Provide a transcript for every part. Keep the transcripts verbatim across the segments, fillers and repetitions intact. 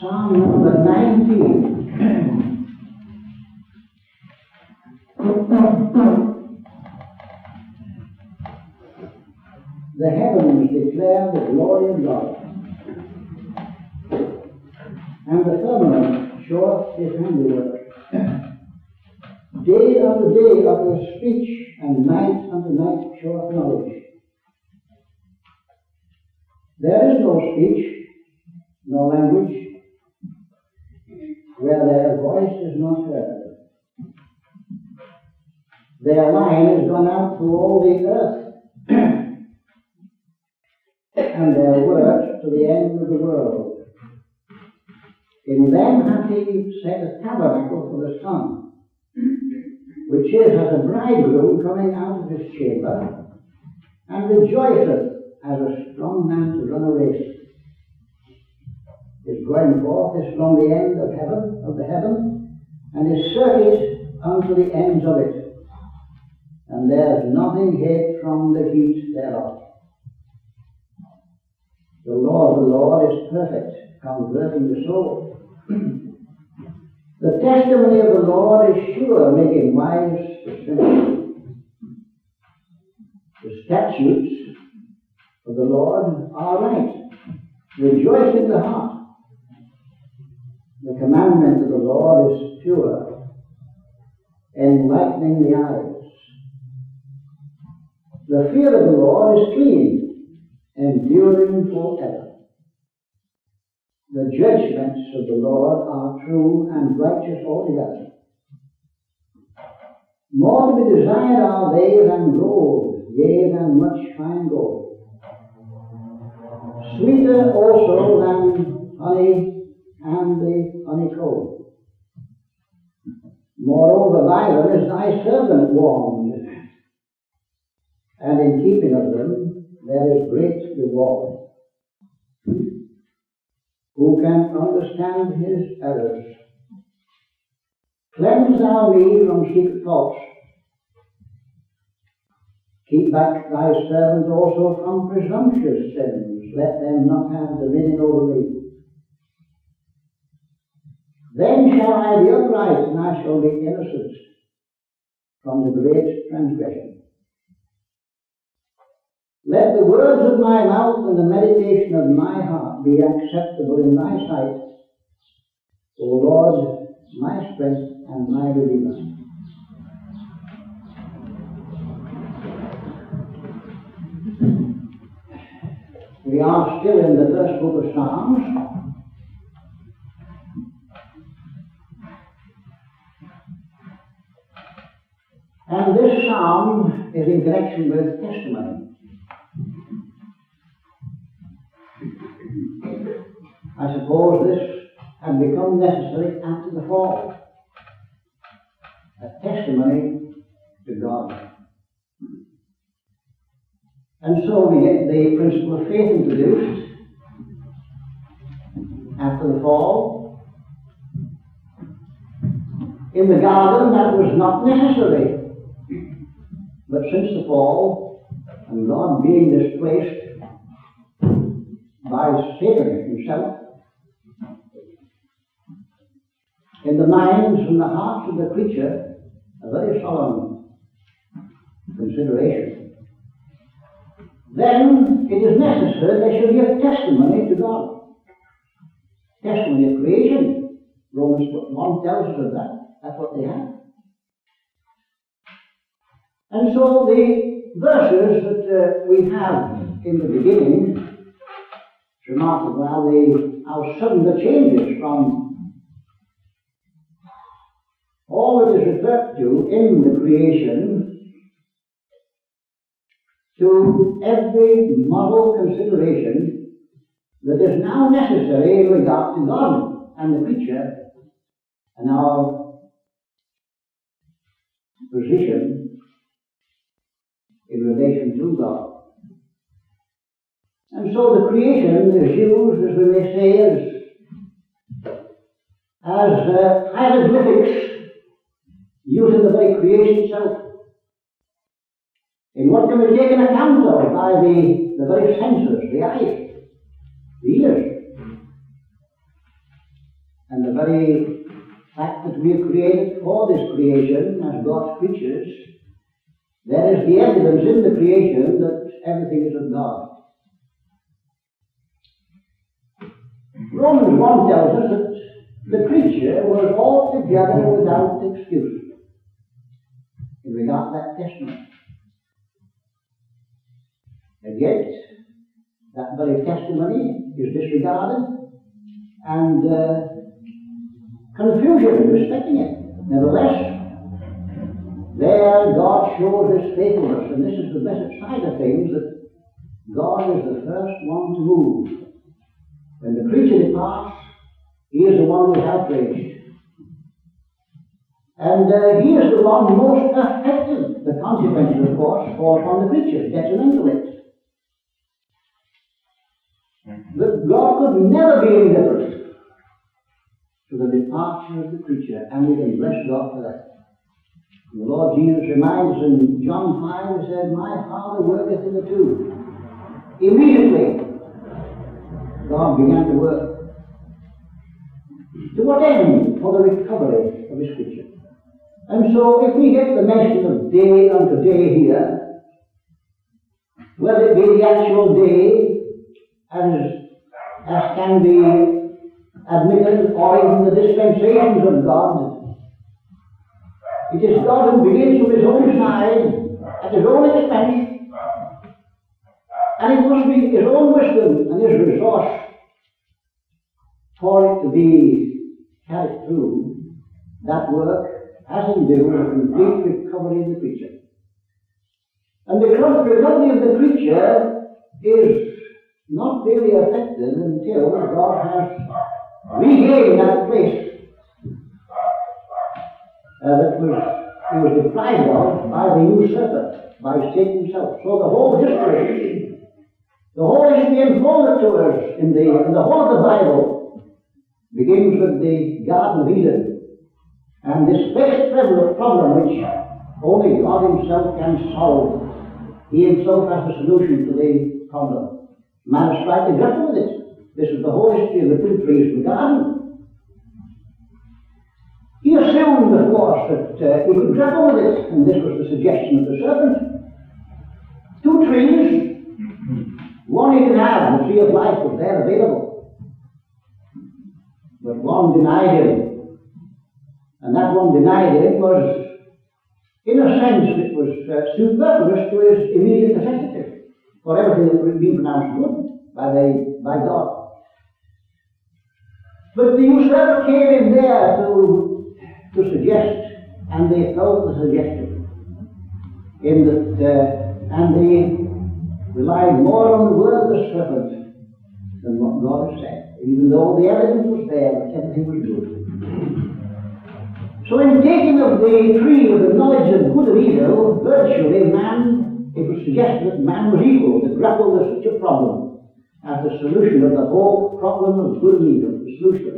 Psalm number nineteen. The heavens declare the glory of God, and the firmament showeth his handiwork. Day unto day uttereth speech, and night unto night showeth knowledge. There is no speech, no language, where their voice is not heard. Their line is gone out through all the earth, and their words to the end of the world. In them hath he set a tabernacle for the sun, which is as a bridegroom coming out of his chamber, and rejoiceth as a strong man to run a race. His going forth is from the end of heaven, of the heaven, and his circuit unto the ends of it. And there is nothing hid from the heat thereof. The law of the Lord is perfect, converting the soul. The testimony of the Lord is sure, making wise the simple. The statutes of the Lord are right, rejoicing the heart. The commandment of the Lord is pure, enlightening the eyes. The fear of the Lord is clean, enduring forever. The judgments of the Lord are true and righteous altogether. More to be desired are they than gold, yea, than much fine gold. Sweeter also than honey and the honeycomb. Moreover, by them is thy servant warned, and in keeping of them there is great reward. Who can understand his errors? Cleanse thou me from secret faults. Keep back thy servant also from presumptuous sins. Let them not have dominion over me. Then shall I be upright, and I shall be innocent from the great transgression. Let the words of my mouth and the meditation of my heart be acceptable in thy sight, O Lord, my strength and my Redeemer. We are still in the first book of Psalms. And this psalm is in connection with testimony. I suppose this had become necessary after the fall. A testimony to God. And so we get the principle of faith introduced after the fall. In the garden that was not necessary. But since the fall, and God being displaced by Satan himself, in the minds and the hearts of the creature, a very solemn consideration. Then it is necessary there should be a testimony to God. Testimony of creation. Romans one tells us of that. That's what they have. And so the verses that uh, we have in the beginning, it's remarkable how, the, how sudden the change is from all that is referred to in the creation to every moral consideration that is now necessary in regard to God and the creature and our position in relation to God. And so the creation is used, as we may say, as, as uh, hieroglyphics, using the very creation itself. In what can be taken account of by the, the very senses, the eyes, the ears. And the very fact that we are created for this creation as God's creatures, there is the evidence in the creation that everything is of God. Romans one tells us that the creature was altogether without excuse in regard to that testament. And yet, that very testimony is disregarded, and uh, confusion respecting it. Nevertheless, there God shows His faithfulness, and this is the blessed side of things, that God is the first one to move. When the creature departs, He is the one who is outraged. And uh, He is the one most affected. The consequences, of course, fall upon the creature, detrimental to it. But God could never be indifferent to the departure of the creature, and we can bless God for that. And the Lord Jesus reminds us in John five, He said, "My Father worketh in the two." Immediately, God began to work. To what end? For the recovery of His creature. And so, if we get the mention of day unto day here, whether it be the actual day as as can be admitted, or even the dispensations of God, it is God who begins from His own side, at His own expense, and it must be His own wisdom and His resource for it to be carried through. That work has in view a complete recovery of the creature. And the recovery of the creature is not really affected until God has regained that place uh, that was, he was deprived of by the usurper, by Satan himself. So the whole history, the whole history unfolded to us in the, in the whole of the Bible begins with the Garden of Eden, and this basic problem which only God Himself can solve. He Himself has the solution to the problem. Man is trying to grapple with it. This is the whole history of the two trees in the garden. He assumed, of course, that uh, he could grapple with it, and this was the suggestion of the serpent. Two trees, one he could have, the tree of life was there available, but one denied him, and that one denied him was, in a sense, it was uh, superfluous to his immediate necessity. For everything that would be pronounced good by, the, by God. But the usurper came in there to, to suggest, and they felt the suggestion, in that, uh, and they relied more on the word of the serpent than what God had said, even though the evidence was there that everything was good. So in taking of the tree of the knowledge of good and evil, virtually man, it was suggested that man was equal to grapple with such a problem as the solution of the whole problem of good and evil, the solution.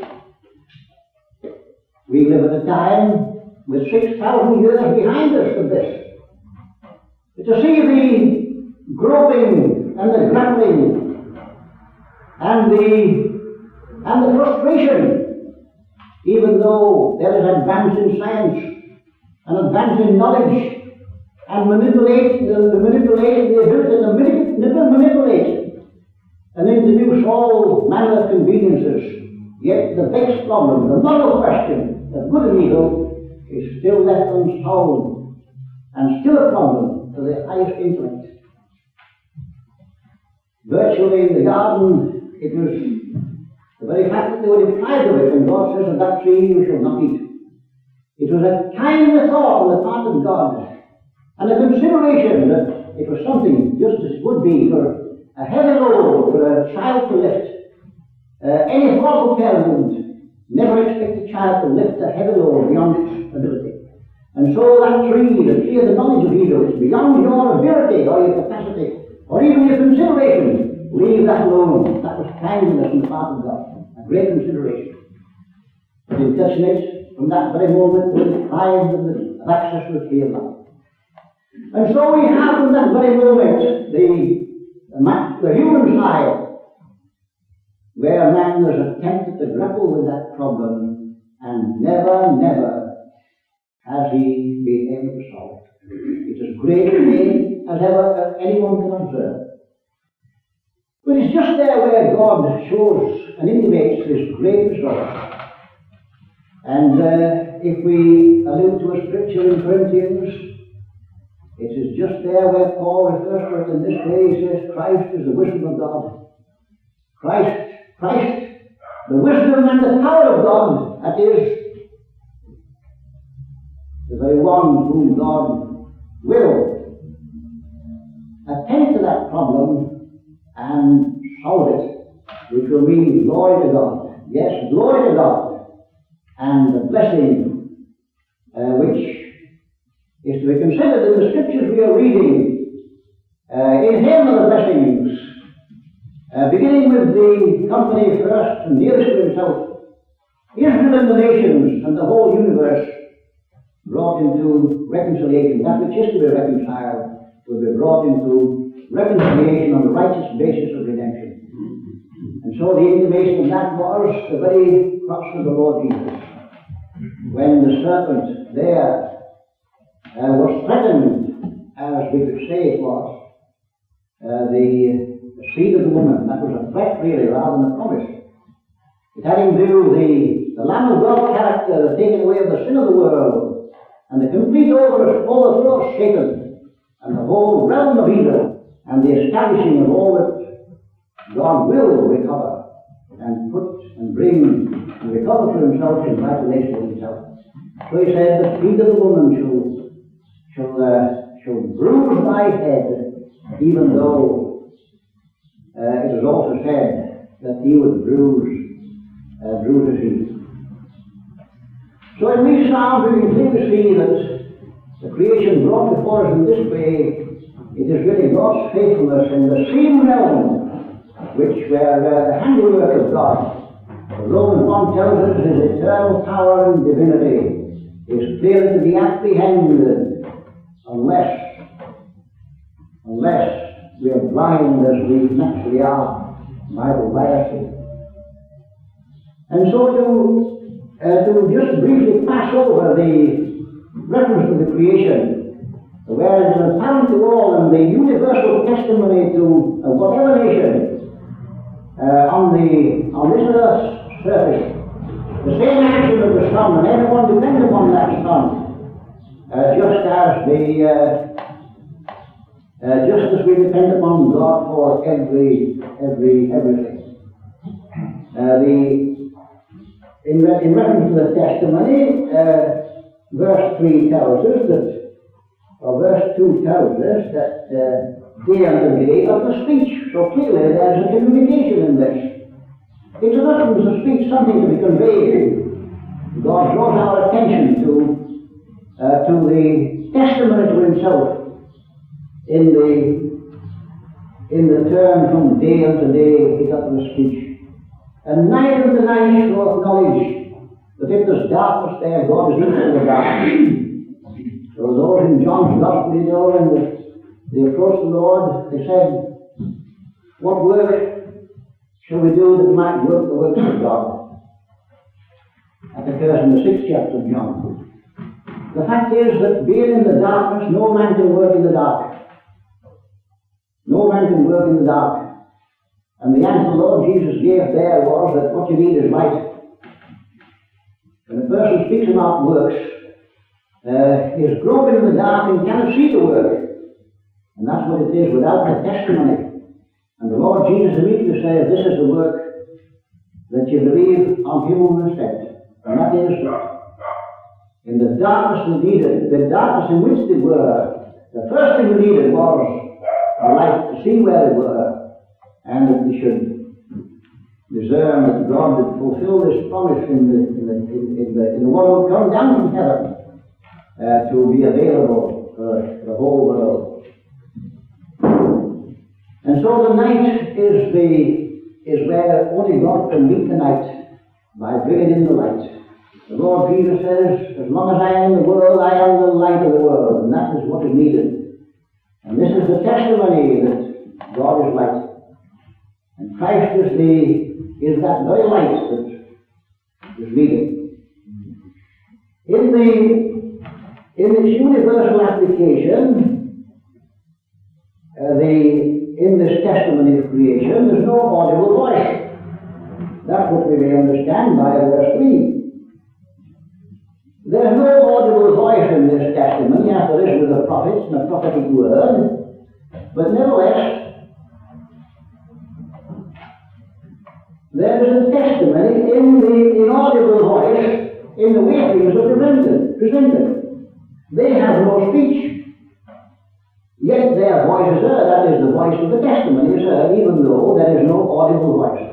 We live at a time with six thousand years behind us of this. But to see the groping and the grappling and the, and the frustration, even though there is advance in science and advance in knowledge, and manipulate the, the manipulate the ability to manip- manipulate and introduce all manner of conveniences. Yet the vexed problem, the moral question of good and evil, is still left unsolved, and still a problem to the highest intellect. Virtually in the garden, it was the very fact that they were deprived of it, and God says, "Of that tree you shall not eat." It was a kindly thought on the part of God, and a consideration that it was something just as it would be for a heavy load for a child to lift. Uh, any thoughtful parent would never expect a child to lift a heavy load beyond its ability. And so that tree, the tree of the knowledge of evil, is beyond your ability or your capacity or even your consideration. Leave that alone. That was kindness on the part of God. A great consideration. But in touching it, from that very moment, we're deprived of, the, of access to the tree of life. And so we have from that very moment the, the, the human side where man has attempted to grapple with that problem, and never, never has he been able to solve it. It's as great a pain as ever anyone can observe. But it's just there where God shows and intimates his great resource. And uh, if we allude to a scripture in Corinthians, it is just there where Paul refers to it in this way. He says, Christ is the wisdom of God. Christ, Christ, the wisdom and the power of God, that is, the very one whom God will attend to that problem and solve it, which will mean glory to God. Yes, glory to God, and the blessing uh, which is to be considered in the scriptures we are reading. Uh, in him are the blessings, uh, beginning with the company first and nearest to himself, Israel and the nations and the whole universe brought into reconciliation. That which is to be reconciled will be brought into reconciliation on the righteous basis of redemption. And so the intimation of that was the very cross of the Lord Jesus. When the serpent there uh, was threatened, as we could say it was, uh, the, the seed of the woman, that was a threat really rather than a promise. It had in view the, the Lamb of God character, the taking away of the sin of the world, and the complete over overthrow of Satan, and the whole realm of evil, and the establishing of all that God will recover, and put and bring and recover to himself in right relation with himself. So he said, the seed of the woman shall, shall, uh, shall bruise thy head, even though uh, it is also said that he would bruise, uh, bruise his heel. So in these Psalms we can clearly see that the creation brought before us in this way, it is really God's faithfulness in the same realm which were uh, the handiwork of God. The Romans one tells us his eternal power and divinity is clearly to be apprehended unless, unless we are blind as we naturally are by the by sin. And so to Uh, to just briefly pass over the reference to the creation, where it is apparent to all and the universal testimony to uh, whatever nation uh, on the on this earth's surface, the same action of the sun, and everyone depends upon that sun, uh, just as the uh, uh, just as we depend upon God for every every everything. Uh, the In, re- in reference to the testimony, uh, verse three tells us that, or verse two tells us that uh, day unto day of the speech. So clearly there is a communication in this. It's an utterance of speech, something to be conveyed. God draws our attention to, uh, to the testimony to himself in the, in the term from day unto day, his utterance speech. And night unto night showeth knowledge, that if there's darkness there, God is in the darkness. So those in John's Gospel, you know, when the, they approached the Lord, they said, what work shall we do that might work the works of God? That occurs in the sixth chapter of John. The fact is that being in the darkness, no man can work in the dark. No man can work in the dark. And the answer the Lord Jesus gave there was that what you need is light. When a person speaks about works, uh, he is groping in the dark and cannot see the work. And that's what it is without the testimony. And the Lord Jesus immediately says, this is the work that you believe on him whom you sent. And that is, in the darkness they needed, the darkness in which they were, the first thing they needed was a light to see where they were, and that we should discern that God would fulfill this promise in the, in the, in the, in the one who would come down from heaven uh, to be available for the whole world. And so the night is the is where only God can meet the night by bringing in the light. The Lord Jesus says, as long as I am in the world, I am the light of the world, and that is what is needed. And this is the testimony that God is light. And Christ is the is that very light that is needed. In the in its universal application, uh, the in this testimony of creation, there's no audible voice. That's what we may understand by verse three. There's no audible voice in this testimony, as there is with the prophets and the prophetic word, but nevertheless, there is a testimony in the inaudible voice in the way things are presented. presented. They have no speech, yet their voice is heard. That is, the voice of the testimony is heard, even though there is no audible voice.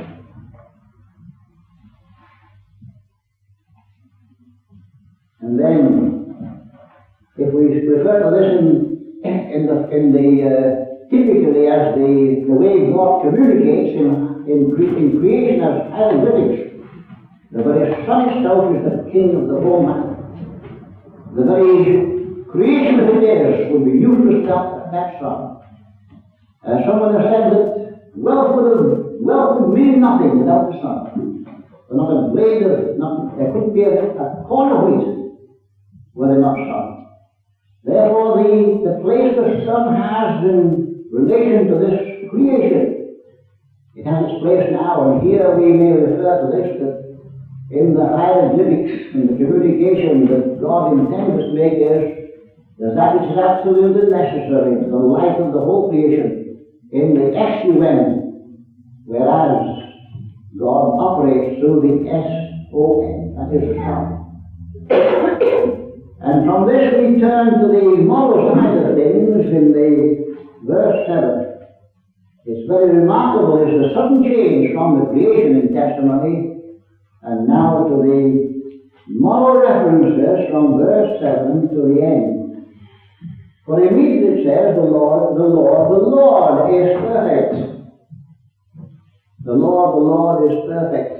And then, if we refer to this in, in the, in the uh, typically as the, the way God communicates in, in, cre- in creation as hieroglyphics, the very sun itself is the king of the whole matter. The very creation of it is would be useless without that sun. Uh, someone has said that wealth would, have, wealth would mean nothing without the sun. So not a blade of, not, there couldn't be a, a corn of wheat were there not sun. Therefore, the, the place the sun has in relation to this creation, it has its place now, and here we may refer to this, that in the hieroglyphics and the communication that God intends to make is, is that which is absolutely necessary to the life of the whole creation in the S U N, whereas God operates through the S O N, that is the sun. And from this we turn to the moral side of things in the verse seven. It's very remarkable is the sudden change from the creation in testimony and now to the moral references from verse seven to the end. For immediately it says, the Lord, the Lord, the Lord is perfect. The Lord, the Lord is perfect.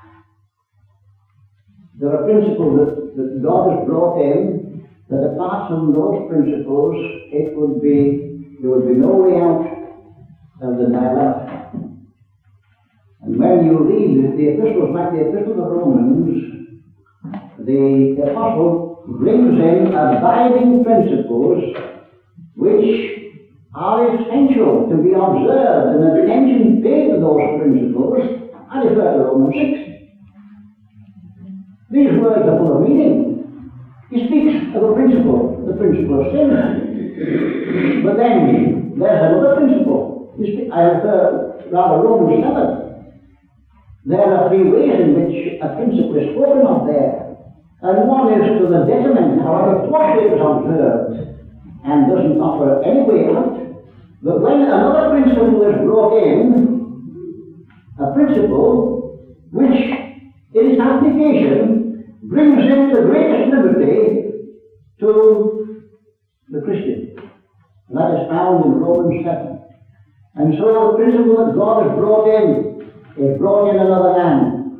There are principles that, that God has brought in, that apart from those principles, it would be, there would be no way out of the dilemma. And when you read the epistles, like the epistle of Romans, the apostle brings in abiding principles which are essential to be observed, and attention paid to those principles. I refer to Romans six. These words are full of meaning. He speaks of a principle, the principle of sin. But then there's another principle. You speak, I refer rather Romans seven. There are three ways in which a principle is spoken of there. And one is to the detriment, however closely it is observed, and doesn't offer any way out. But when another principle is brought in, a principle which in its application brings in the greatest liberty to the Christian. And that is found in Romans seven. And so the principle that God has brought in is brought in another man.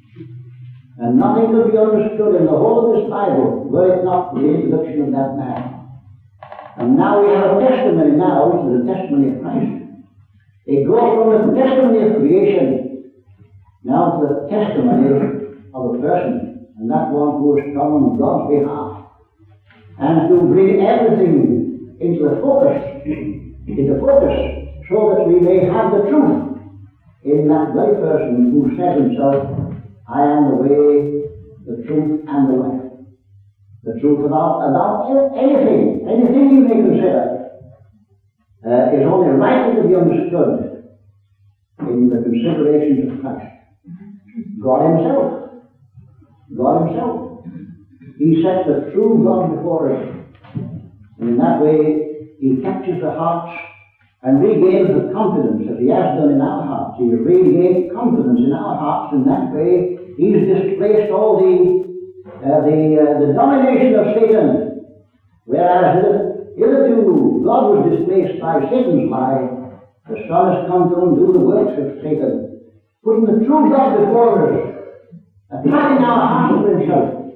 And nothing could be understood in the whole of this Bible were it not for the introduction of that man. And now we have a testimony now, which is the testimony of Christ. It goes from the testimony of creation now to the testimony of a person, and that one who has come on God's behalf. And to bring everything into the focus, into focus, so that we may have the truth in that very person who says himself, I am the way, the truth, and the life. The truth about, about anything, anything you may consider, uh, is only rightly to be understood in the considerations of Christ. God Himself. God Himself. He sets the true God before us. And in that way, He captures the hearts and regains the confidence that He has done in our hearts. He has regained confidence in our hearts. In that way, He's displaced all the uh, the uh, the domination of Satan. Whereas hitherto God was displaced by Satan's lie, the Son has come to undo the works of Satan, putting the true God before us, attacking our hearts for Himself,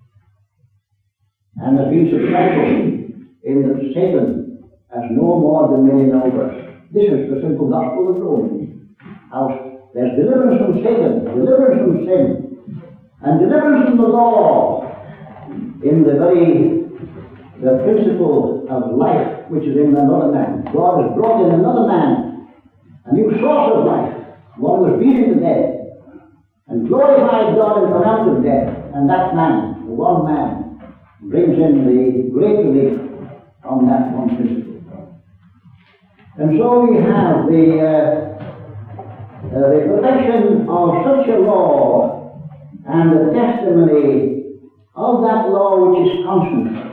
and has been successful in that Satan has no more dominion over us. This is the simple gospel of Romans. How There's deliverance from Satan, deliverance from sin, and deliverance from the law in the very the principle of life which is in another man. God has brought in another man, a new source of life, one who was beaten to death, and glorified God and pronounced death, and that man, the one man, brings in the great relief from that one principle. And so we have the, uh, uh, the perfection of such a law and the testimony of that law which is constant.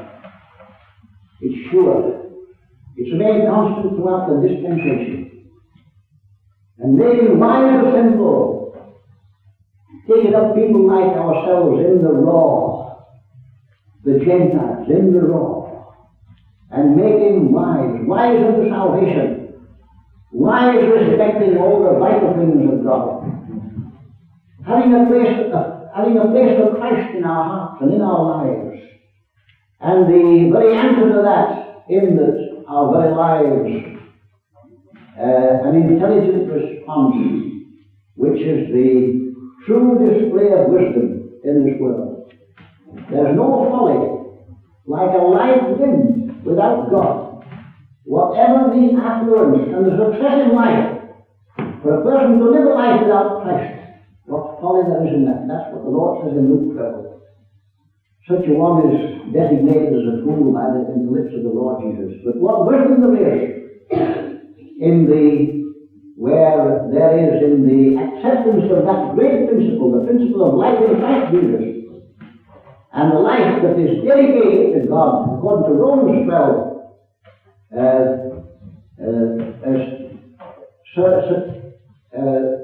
It's sure. It's remained constant throughout the dispensation. And making wise the simple, taking up people like ourselves in the raw, the Gentiles in the raw, and making wise, wise unto salvation, wise respecting all the vital things of God, having a place, uh, having a place of Christ in our hearts and in our lives, and the very answer to that in that our very lives, uh, an intelligent response, which is the true display of wisdom in this world. There's no folly like a life lived without God. Whatever the affluence and the success in life, for a person to live a life without Christ, what folly there is in that. That's what the Lord says in Luke twelve. Such a one is designated as a fool by the, in the lips of the Lord Jesus. But what wisdom there is in the, where there is in the acceptance of that great principle, the principle of life in Christ Jesus, and the life that is dedicated to God, according to Romans twelve, uh, uh, as so, so, uh,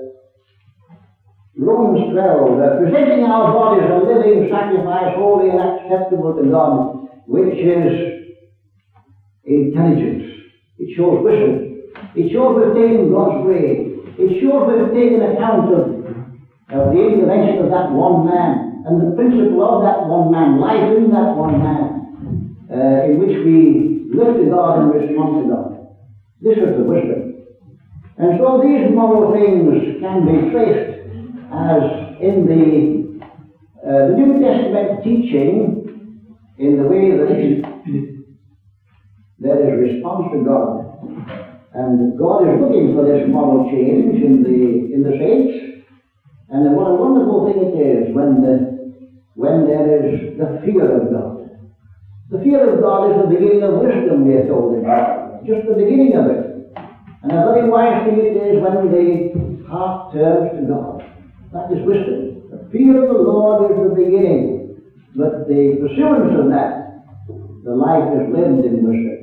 Romans twelve, uh, presenting our bodies a living sacrifice, holy and acceptable to God, which is intelligence. It shows wisdom. It shows we've taken God's way. It shows we've taken account of, of the intervention of that one man and the principle of that one man, life in that one man, uh, in which we live to God and respond to God. This is the wisdom. And so these moral things can be traced as in the, uh, the New Testament teaching, in the way that there is response to God. And God is looking for this moral change in the in the saints. And what a wonderful thing it is when the, when there is the fear of God. The fear of God is the beginning of wisdom, we are told in God. Just the beginning of it. And a very wise thing it is when the heart turns to God. That is wisdom. The fear of the Lord is the beginning. But the pursuance of that, the life is lived in wisdom.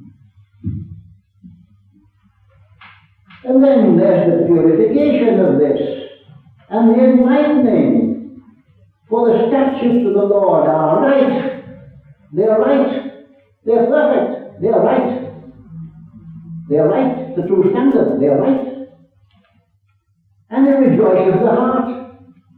And then there's the purification of this, and the enlightening. For the statutes of the Lord are right. They are right. They are perfect. They are right. They are right. The true standard. They are right. And it rejoices the heart.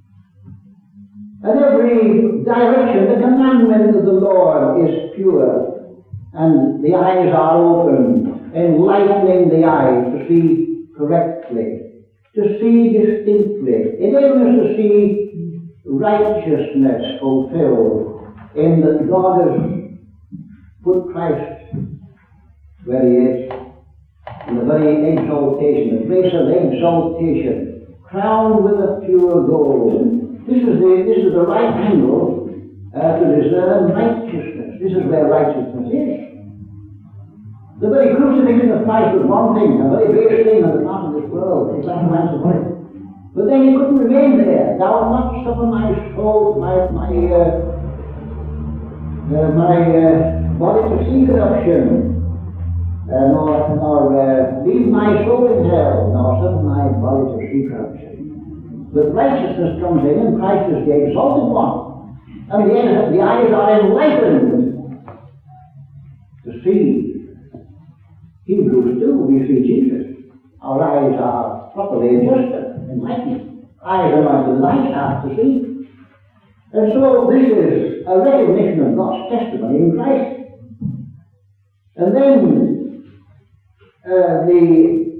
At every direction, the commandment of the Lord is pure, and the eyes are open, enlightening the eyes to see correctly, to see distinctly, enabling us to see righteousness fulfilled in that God has put Christ where he is, in the very exaltation, the place of exaltation, crowned with a pure gold. This is the, this is the right angle uh, to discern righteousness. This is where righteousness is. The very crucifixion of Christ was one thing, a very base thing on the part of this world. It's like a man's body. But then he couldn't remain there. Thou wilt not suffer my soul, my my uh, uh, my uh, body to see corruption, uh, nor nor uh, leave my soul in hell, nor suffer my body to see corruption. But righteousness comes in, and Christ is the exalted one. And the, the eyes are enlightened to see. Hebrews two, we see Jesus. Our eyes are properly adjusted, enlightened. Eyes are like the light heart to see. And so this is a recognition of God's testimony in Christ. And then uh, the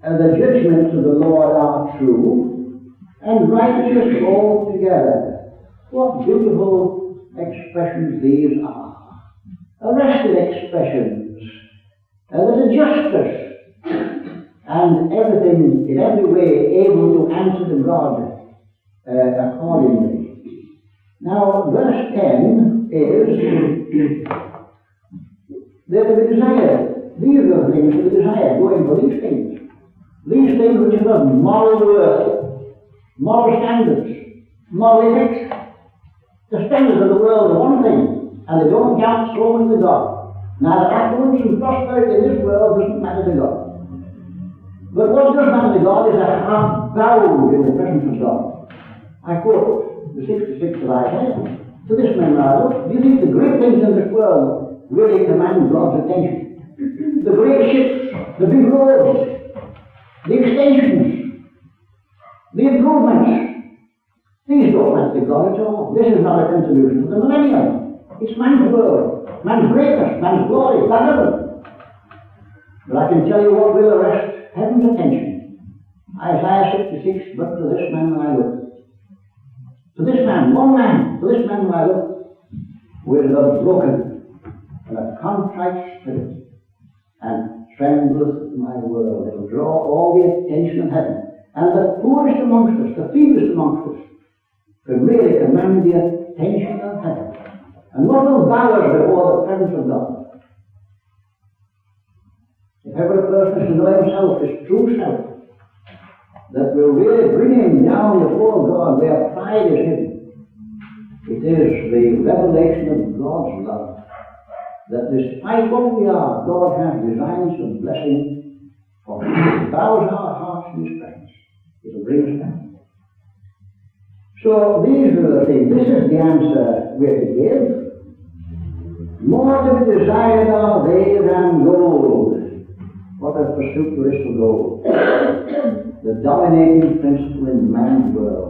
and the judgments of the Lord are true, and righteous altogether. What beautiful expressions these are. Arrested expressions. Uh, there's a justice, and everything, in every way, able to answer to God uh, accordingly. Now, verse ten is, they're to be desired. These are the things to be desired, going for these things. These things which are of moral worth, moral standards, moral ethics. The standards of the world are one thing, and they don't count so much to God. Neither affluence and prosperity in this world doesn't matter to God. But what does matter to God is a heart bowed in the presence of God. I quote the sixty-sixth of Isaiah. To this man I look, do you think the great things in this world really command God's attention? The great ships, the big roads, the extensions, the improvements, these don't matter to God at all. This is not a contribution to the millennium. It's man's world, man's greatness, man's glory, heaven. But I can tell you what will arrest heaven's attention. Isaiah sixty-six, but to this man will I look. To this man, one man, to this man will I look, who is a broken and a contrite spirit, and trembleth my world. It will draw all the attention of heaven. And the poorest amongst us, the feeblest amongst us, can really command the attention of heaven. And what will bow us before the presence of God? If every person is to know himself, his true self, that will really bring him down before God where pride is hidden, it is the revelation of God's love. That despite what we are, God has designs of blessing for us. It bows our hearts in His presence. It will bring us down. So these are the things. This is the answer we're to give. More to be desired are they than gold. What a pursuit there is for gold. The dominating principle in man's world.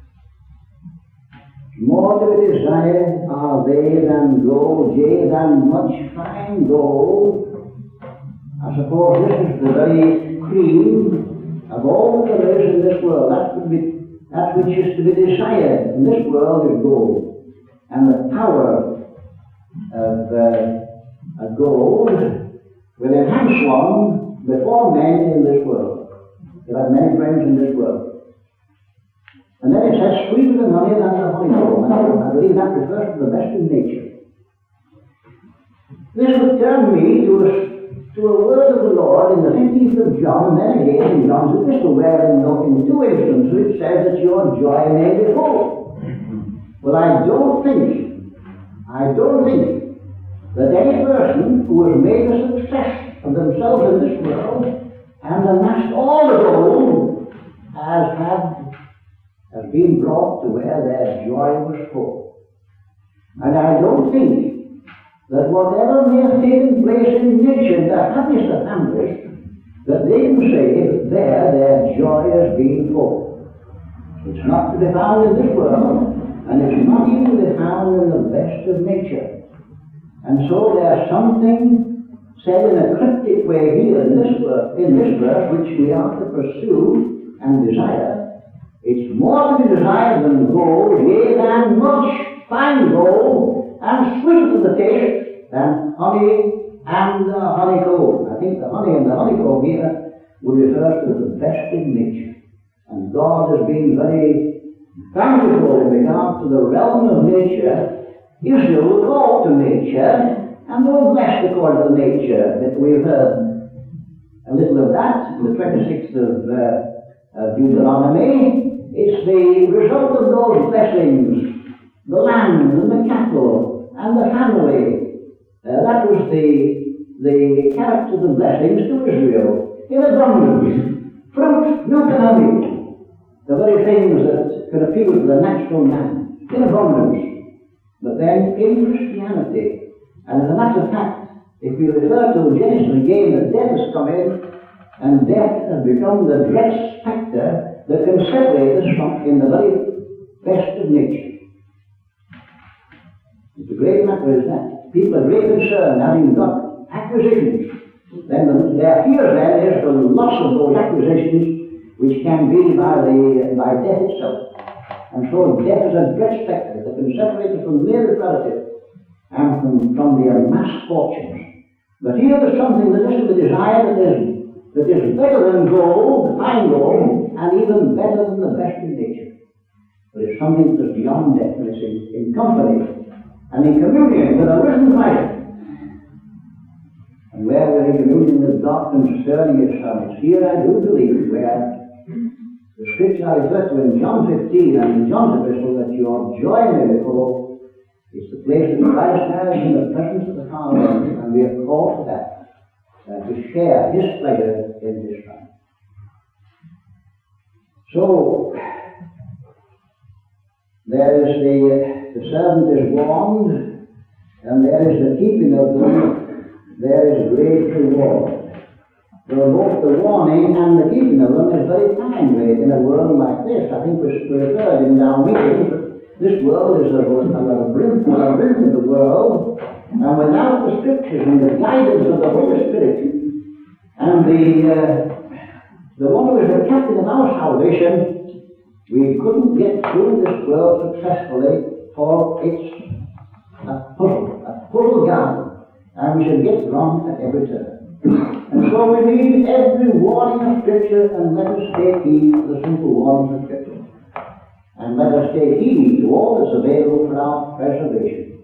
More to be desired are they than gold, yea, than much fine gold. I suppose this is the very cream of all there is in this world. That would be that which is to be desired in this world is gold. And the power of uh, a gold will enhance one before men in this world. There are many friends in this world. And then it says, sweeter than honey than the honeycomb. I believe that refers to the best in nature. This would turn me to a, to a word of the Lord in the fifteenth of John, and then again in John's epistle, where in, in two instances it says that your joy may be full. Well, I don't think, I don't think that any person who has made a success of themselves in this world and amassed all the gold has had has been brought to where their joy was full. And I don't think that whatever may have taken place in nature, the happiest of families, that they can say that there their joy has been full. It's not to be found in this world, and it's not even to be found in the best of nature. And so there's something said in a cryptic way here in this verse, in this verse which we are to pursue and desire. It's more to be desired than gold, yea, than much fine gold, and sweet to the taste than honey and the honeycomb. I think the honey and the honeycomb here would refer to the best in nature. And God has been very bountiful in regard to the realm of nature. Israel will go to nature, and they were blessed according to nature that we've heard a little of that in the twenty-sixth of uh, uh, Deuteronomy. It's the result of those blessings, the land and the cattle and the family. Uh, that was the, the character of the blessings to Israel. In abundance, fruit, milk and honey, the very things that could appeal to the natural man. In abundance. But then in Christianity, and as a matter of fact, if we refer to Genesis again, that death has come in, and death has become the dread spectre that can separate us from in the very best of nature. It's a great matter, is that. People are great concern having got acquisitions, then the, their fear then is the loss of those acquisitions which can be by, the, by death itself. And so death is a dread spectre that can separate us from the nearest relative and from, from the amassed fortunes. But here there's something that is the desire that is, that is better than gold, fine gold, and even better than the best in nature. But it's something that's beyond death, and it's in, in company and in communion with a risen Christ. And where we're in communion with God concerning His Son, it's here I do believe where the scripture I refer to in John fifteen and in John's epistle that your joy may be full is the place that Christ has in the presence of the Father, and we are called to that, uh, to share His pleasure in His Son. So, there is the, the servant is warned, and there is the keeping of them, there is great reward. So both the warning and the keeping of them is very timely in a world like this. I think we referred in our meetings that this world is a, a labyrinth, a labyrinth of the world, and without the scriptures and the guidance of the Holy Spirit and the uh, the one who is the captain of our salvation, we couldn't get through this world successfully, for it's a puzzle, a puzzle garden, and we should get wrong at every turn. And so we need every warning of Scripture, and let us take heed to the simple warnings of Scripture. And let us take heed to all that's available for our preservation.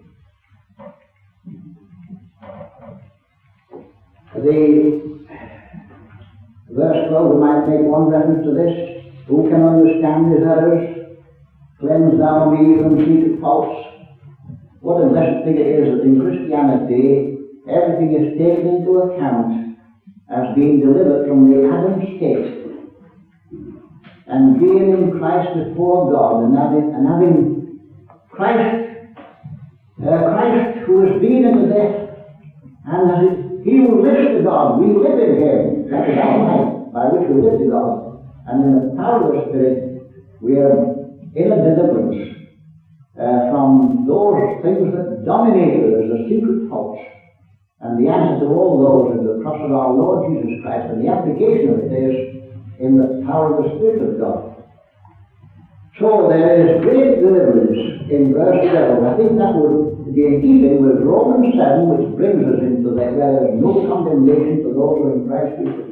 The verse twelve, we might make one reference to this. Who can understand his errors? Cleanse thou me from secret faults. What a blessed thing it is that in Christianity everything is taken into account as being delivered from the Adam state, and being in Christ before God, and having, and having Christ, uh, Christ who has been in the death, and as it, He who lives to God, we live in Him. That is our life by which we live to God. And in the power of the Spirit, we are in a deliverance uh, from those things that dominate us, the secret faults. And the answer to all those is the cross of our Lord Jesus Christ, and the application of it is in the power of the Spirit of God. So there is great deliverance in verse twelve. I think that would be in keeping with Romans seven, which brings us into that where there is no condemnation for those who are in Christ Jesus.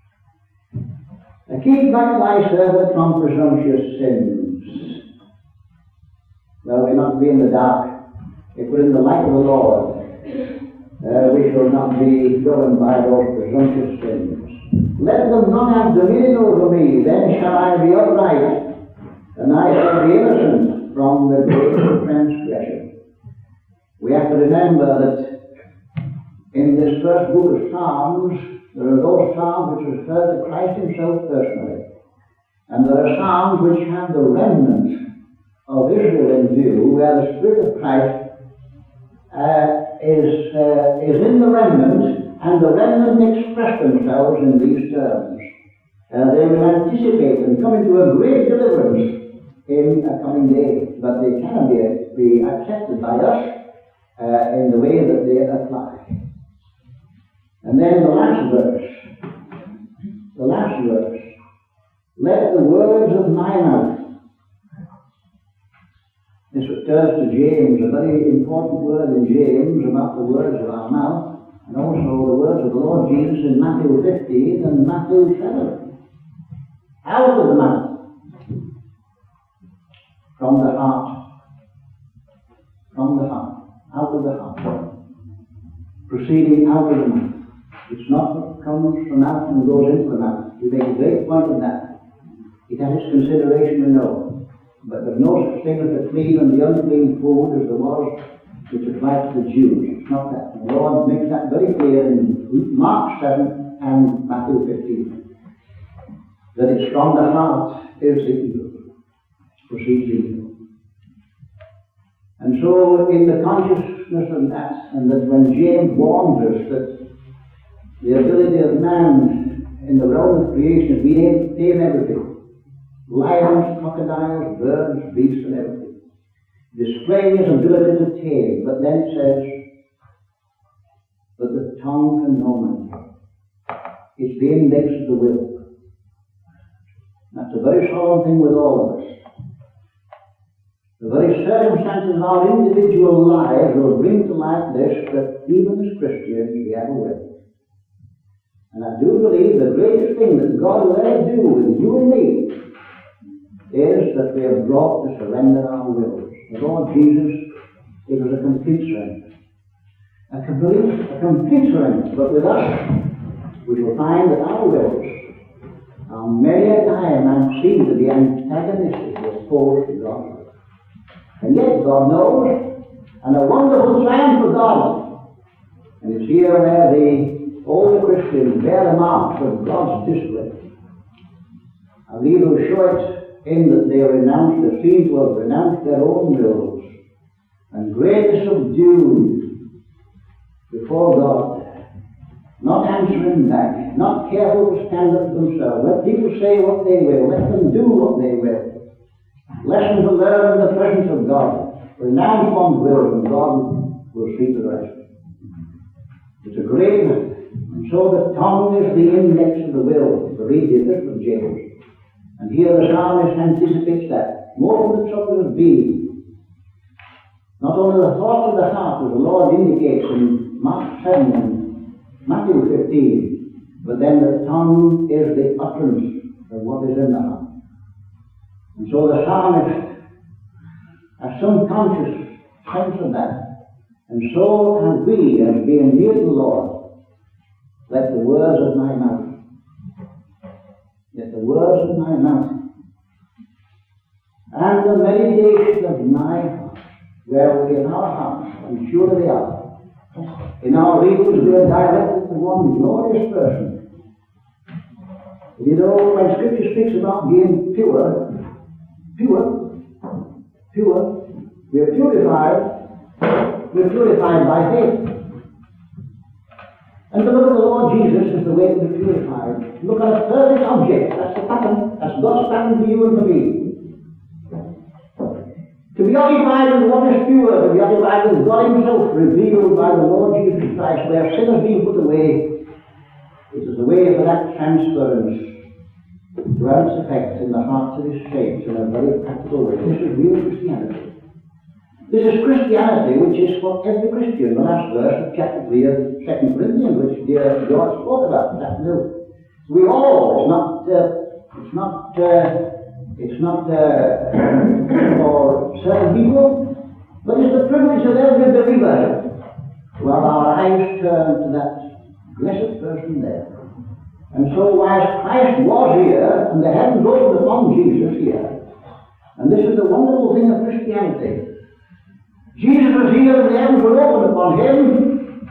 And keep back thy servant from presumptuous sins. Well, we're not to be in the dark. If we're in the light of the Lord, Uh, we shall not be governed by those presumptuous sins. Let them not have dominion over me, then shall I be upright, and I shall be innocent from the great transgression. We have to remember that in this first book of Psalms, there are those Psalms which refer to Christ Himself personally, and there are Psalms which have the remnant of Israel in view, where the Spirit of Christ Uh, is, uh, is in the remnant, and the remnant express themselves in these terms. Uh, they will anticipate and come into a great deliverance in a coming day, but they cannot be, be accepted by us uh, in the way that they apply. And then the last verse, the last verse, let the words of my mouth. This refers to James, a very important word in James about the words of our mouth, and also the words of the Lord Jesus in Matthew fifteen and Matthew seven. Out of the mouth, from the heart, from the heart, out of the heart, proceeding out of the mouth. It's not what comes from out and goes into the mouth. We make a great point of that. It has its consideration, we know. But there's no such thing as the clean and the unclean food as there was which applied to the Jews. It's not that. The Lord makes that very clear in Mark seven and Matthew fifteen. That it's from the heart is the evil. Proceeds evil. And so in the consciousness of that, and that when James warns us that the ability of man in the realm of creation is being able to tame everything, lions, crocodiles, birds, beasts, and everything, displaying his ability to tame. But then it says that the tongue can no man tame. It's the index of the will. That's a very solemn thing with all of us. The very circumstances of our individual lives will bring to light this, that even as Christians we have a will. And I do believe the greatest thing that God will ever do with you and me is that we are brought to surrender our wills. The Lord Jesus, it was a complete surrender. A complete, a complete surrender. But with us, we will find that our wills are many a time and seem to be antagonistic or opposed to God's will. And yet God knows, and a wonderful triumph of God. And it's here where the older Christians bear the marks of God's discipline. I believe we'll show it in that they renounced, they seem to have renounced their own wills and greatly subdued before God, not answering back, not careful to stand up for themselves. Let people say what they will, let them do what they will. Lesson to learn in the presence of God. Renounce one's will, and God will see to the rest. It's a great matter. And so the tongue is the index of the will. To read the epistle of James. And here the psalmist anticipates that. More of the trouble of being. Not only the thought of the heart, as the Lord indicates in Mark seven and Matthew fifteen, but then the tongue is the utterance of what is in the heart. And so the psalmist has some conscious sense of that. And so have we, as being near the Lord, let the words of my mouth, let the words of my mouth, and the meditation of my heart, where in our hearts, I'm sure they are, in our readings we are directed to one glorious person. You know, when Scripture speaks about being pure, pure, pure, we are purified, we are purified by faith. And to look at the Lord Jesus is the way to be purified. Look at a perfect object, that's the pattern, that's God's pattern for you and for me. To be occupied with what is pure, to be occupied with God Himself, revealed by the Lord Jesus Christ, where sin has been put away, it is the way for that transference to have its effects in the hearts of His saints in a very practical way. This is real Christianity. This is Christianity which is for every Christian. The last verse of chapter three of Second Corinthians, which dear George spoke about, that will. We all, it's not, uh, it's not, uh, it's not uh, for certain people, but it's the privilege of every believer to have our eyes turned to that blessed person there. And so whilst Christ was here, and the heavens opened upon Jesus here, and this is the wonderful thing of Christianity, Jesus was here and the heavens were opened upon Him,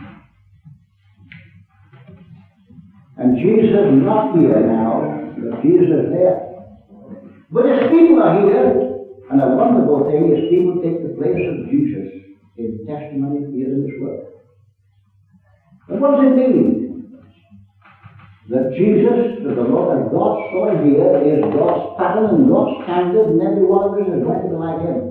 and Jesus is not here now, but Jesus is there. But His people are here, and a wonderful thing is people take the place of Jesus in testimony here in this world. And what does it mean? That Jesus, that the Lord of God saw here, is God's pattern and God's standard, and every one of us is going to be like Him.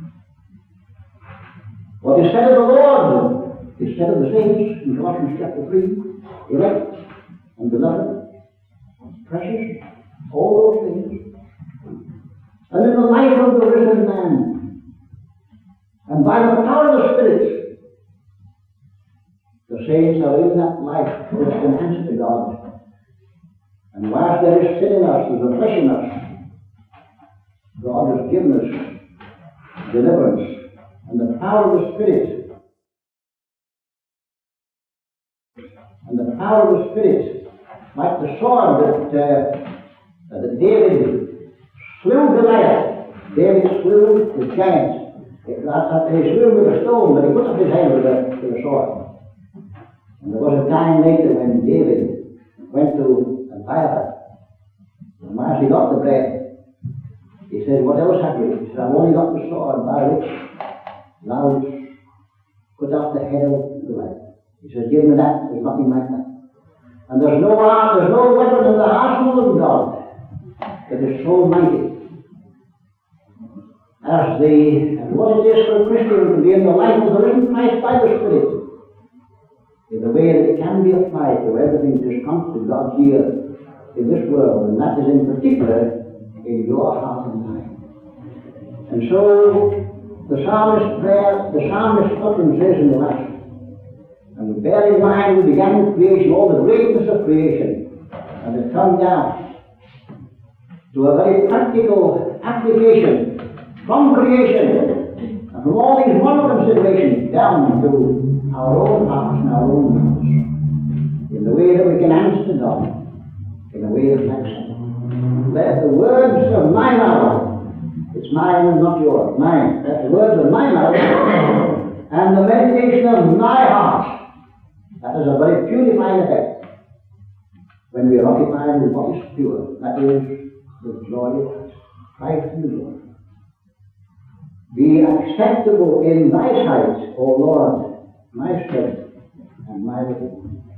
What is said of the Lord is said of the saints in Colossians chapter three, elect and beloved, precious, all those things. And in the life of the risen man, and by the power of the Spirit, the saints are in that life which can answer to God. And whilst there is sin in us, there's a flesh in us, God has given us deliverance. And the power of the Spirit, and the power of the Spirit, like the sword that, uh, that David slew Goliath. David slew the giant. He slew him with a stone, but he put up his hand with a, with a sword. And there was a time later when David went to Goliath, and whilst he got the bread, he said, "What else have you?" He said, "I've only got the sword by which thou put off the head of Goliath." He says, "Give me that, there's nothing like that." And there's no arm, there's no weapon in the arsenal of God that is so mighty as the, and what it is for a Christian to be in the life of the risen Christ by the Spirit. in the way that it can be applied to everything that has come to God's ear in this world, and that is in particular in your heart and mind. And so the psalmist prayer, the psalmist utterance is in the last. And bear in mind, we began with creation, all the greatness of creation, and it come down to a very practical application from creation, and from all these moral considerations down to our own hearts and our own mouths, in the way that we can answer God, in a way that makes sense. Let the words of my mouth, it's mine and not yours, mine, let the words of my mouth and the meditation of my heart. That is a very purifying effect when we are occupied with what is pure. That is the joy of Christ, Christ in the Lord. Be acceptable in thy sight, O Lord, my strength and my redeemer.